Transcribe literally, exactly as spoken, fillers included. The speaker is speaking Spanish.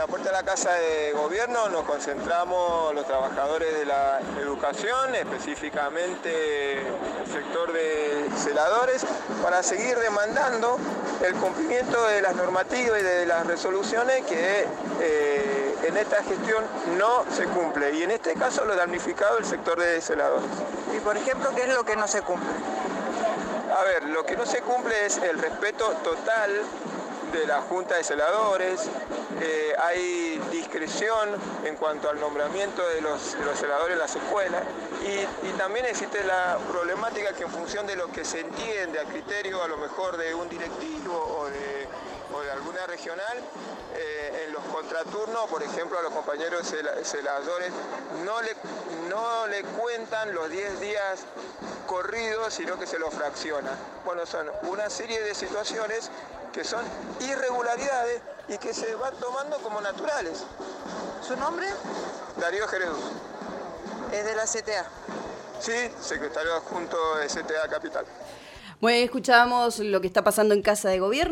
la puerta de la Casa de Gobierno nos concentramos los trabajadores de la educación, específicamente el sector de celadores, para seguir demandando el cumplimiento de las normativas y de las resoluciones que eh, en esta gestión no se cumple. Y en este caso lo damnificado el sector de celadores. Y por ejemplo, ¿qué es lo que no se cumple? A ver, lo que no se cumple es el respeto total de la Junta de Celadores, eh, hay discreción en cuanto al nombramiento de los, de los celadores en las escuelas y, y también existe la problemática que en función de lo que se entiende a criterio a lo mejor de un directivo o de, o de alguna regional, eh, en los contraturnos, por ejemplo, a los compañeros celadores no le, no le cuentan los diez días corridos, sino que se los fracciona. Bueno, son una serie de situaciones que son irregularidades y que se van tomando como naturales. ¿Su nombre? Darío Jerez. ¿Es de la C T A? Sí, secretario adjunto de C T A Capital. Bueno, escuchábamos lo que está pasando en Casa de Gobierno.